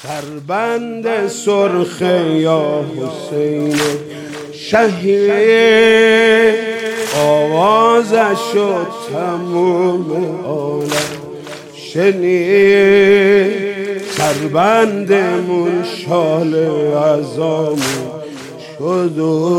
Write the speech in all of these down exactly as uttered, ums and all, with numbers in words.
سربند سرخ یا حسین شهید، آوازش شد تموم عالم شنید. سربندمون شال عزامون شد و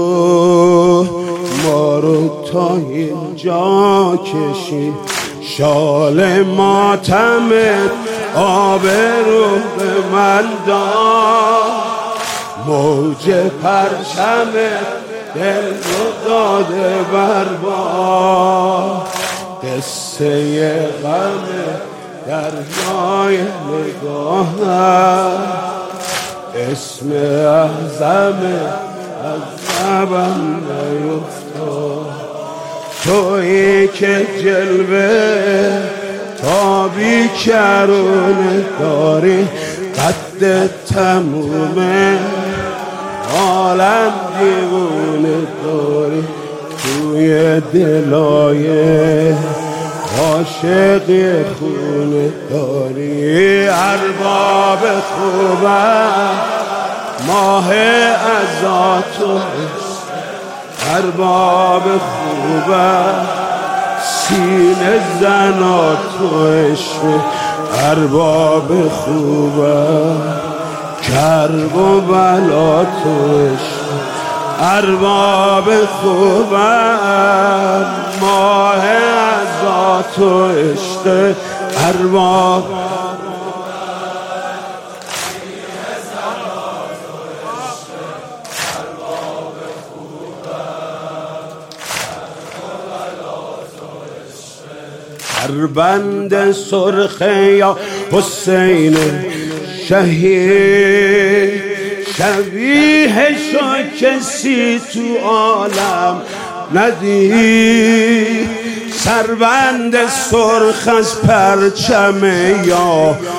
ما رو تا اینجا کشید. شال ماتمت آبرو به من داد، موج پرچمت دل رو داده برباد. قصه غم دریای نگاهم، اسم اعظم از لبم نیفتاد. تویی که جلوه تا بیکرونه داری، قد تمومه عالم دیوونه داری. توی دلای عاشقی خونه داری. ارباب خوبم ماه عزاتو، ارباب خوبم سینه زناتو عشق. ارباب خوبم کرب و بلاتو عشق. ارباب خوبم ماه عزاتو عشق. ارباب سربند سرخ یا حسین شهید، شبیه شو کسی تو عالم ندید. سربند سرخ از پرچم یا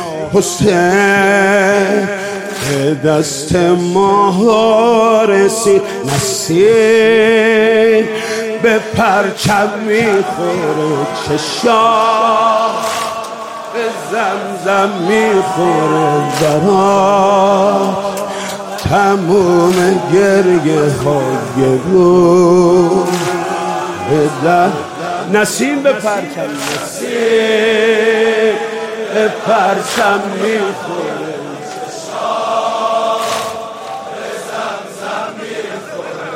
حسین، به دست ما رسید نسید. به پرچم میخوره چشام، به زمزم میخوره برات. تموم گریه های رو بدن نسیم. به پرچم نسیم، به پرچم میخوره چشام، به زمزم میخوره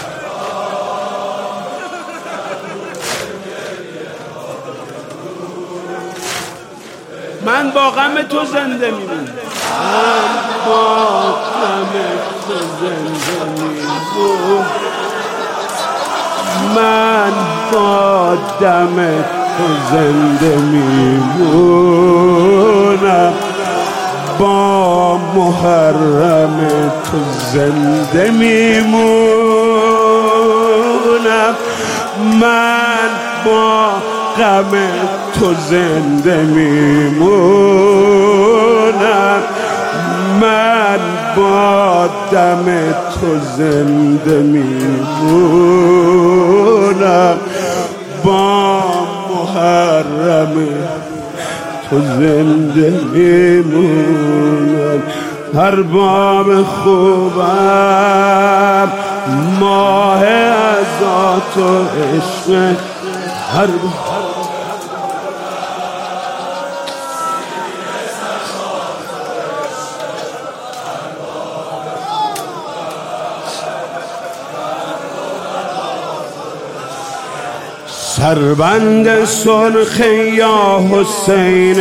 من با غم تو زنده میمونم. من با غم تو زنده میمونم. من با دم تو زنده میمونم. با محرم تو زنده میمونم. من با غم تو زنده میمونم. من با دم تو زنده میمونم. با محرم تو زنده میمونم. ارباب خوبم ماه عزات و عشق. ارباب سربند سرخ یا حسین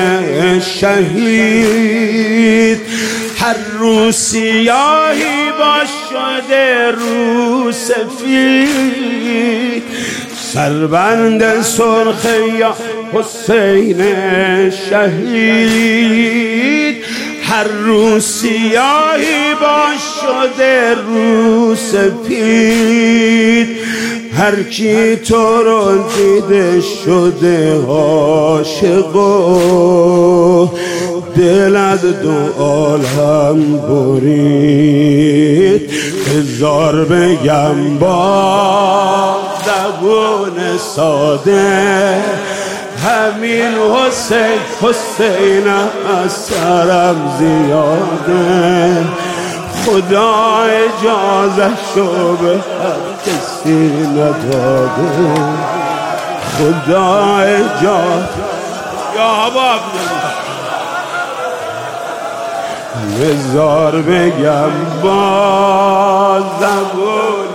شهید، هر رو سیاهی با شده رو سفید. سربند سرخ یا حسین شهید، هر رو سیاهی با شده رو سفید. هر کی تو رو دیده شده عاشق و دل از دو عالم برید. هزار بگم با زبون ساده، همین حسین حسین از سرم زیاده، خدا اجازه‌شو به هر کسی نداده، خدا اجازه یا باب بذار بگم با زبون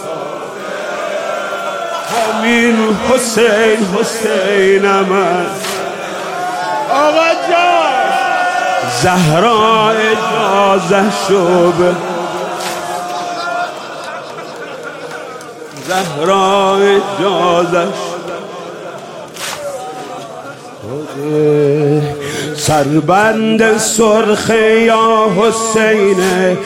همین حسین حسینم است. آقا جان زهرا اجازه شو به زهرا اجازه سربند سرخ یا حسین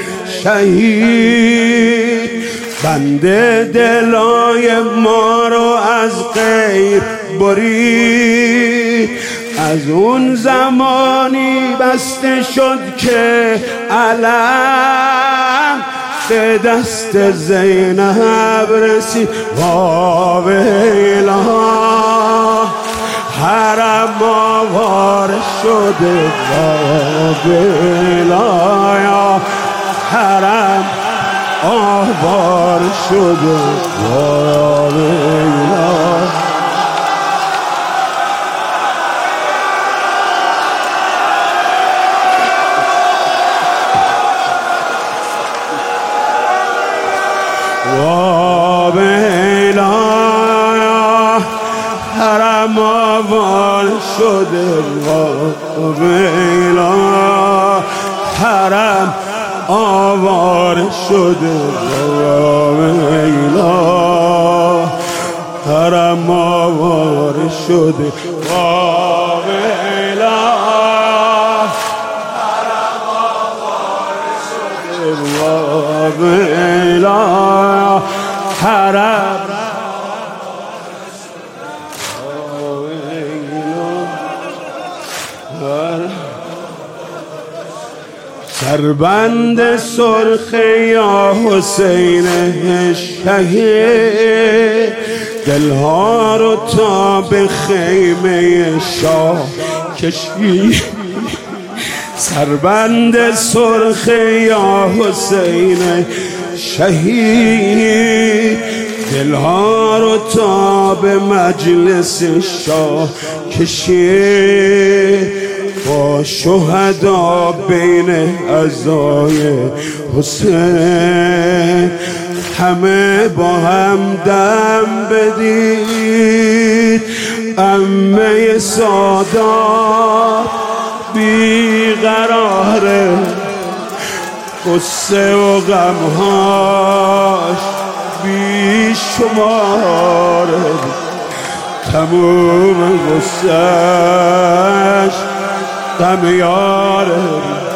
شهید، بنده دلای ما رو از غیب برید. از اون زمانی بسته شد که علم به دست زینب رسید. واویلا حرم آوار شده، واویلا حرم آوار شده، واویلا واویلا حرم آوار شده، واویلا حرم آوار شده، واویلا حرم آوار شده، واویلا حرم آوار شده، واویلا حرم سربند سرخ یا حسین شهید، دلها رو تا به خیمه شاه کشید. سربند سرخ یا حسین شهید، دلها رو تا به مجلس شاه کشید. با شهدا بین اعضای حسین همه با هم دم بدید. عمه سادات بیقراره، قصه و غمهاش بی شماره، تموم غصهش غم یاره.